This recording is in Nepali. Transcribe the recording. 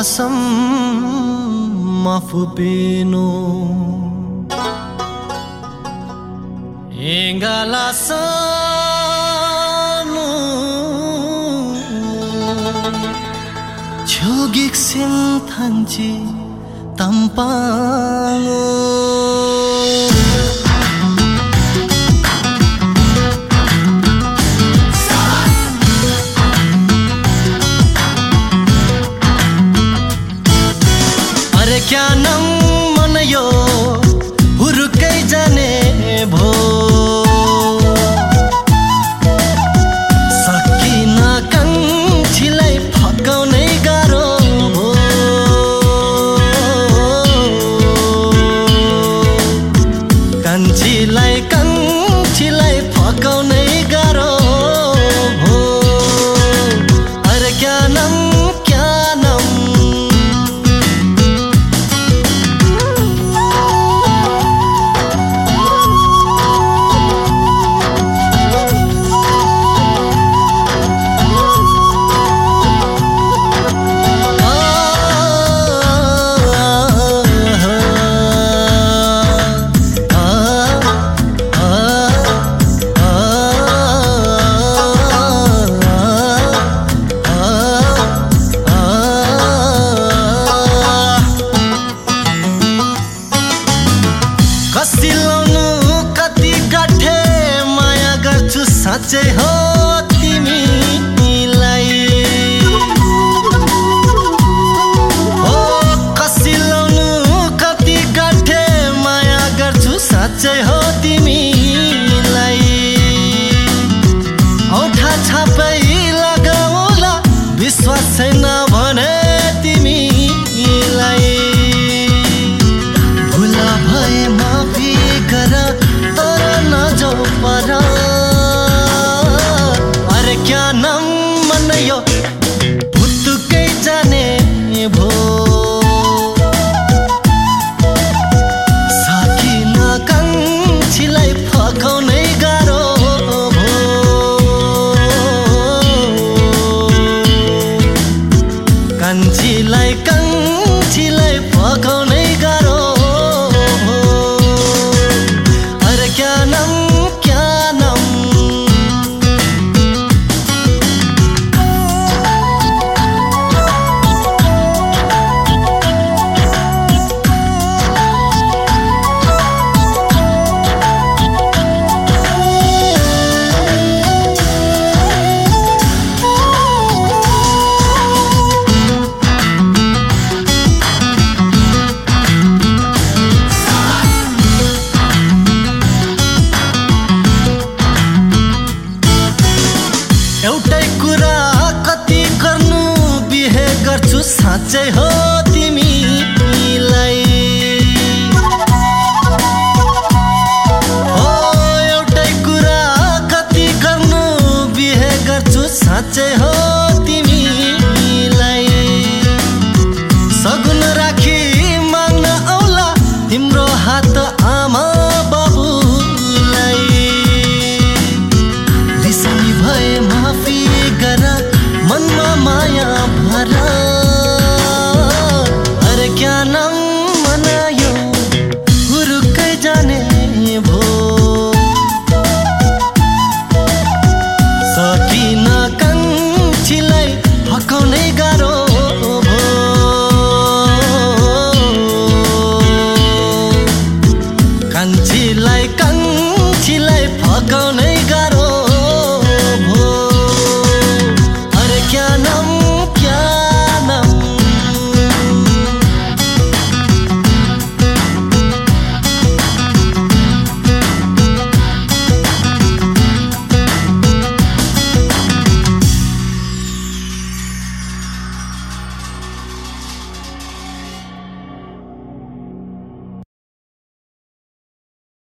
कसम मफुपेनो एंगाला सानु छोगिक सिन थांची तंपांगो क्या नम मन यो हुरुकै जाने भो सकिन कान्छीलाई फकाउनै गाह्रो भो कान्छीलाई फकाउनै गाह्रो भो अरे क्या नम साँच्चै हो तिमीलाई ओ कसी लाउनु कति गाठे माया गर्छु साँच्चै हो तिमीलाई औठा छापै लगाउला विश्वास छैन भने तिमीलाई भुल भए माफी गर तर नजाऊ पर क्या नाम मन यो भुत्तुकै जाने भो सकिन कान्छीलाई फकाउनै गाह्रो भो कान्छीलाई फकाउनै गाह्रो भो अरे क्या नाम एउटै कुरा कति गर्नु बिहे गर्छु साँच्चै हो तिमीलाई ओ एउटै कुरा कति गर्नु बिहे गर्छु साँच्चै हो तिमीलाई सगुन राखी माग्न आउला तिम्रो हात आमा बाबुलाई बिसनी भए माफी गर मनमा माया भर अरे क्या नाम मनायो हुरुकै जाने भो सकिन कान्छीलाई फकाउनै गाह्रो भो कान्छीलाई फकाउनै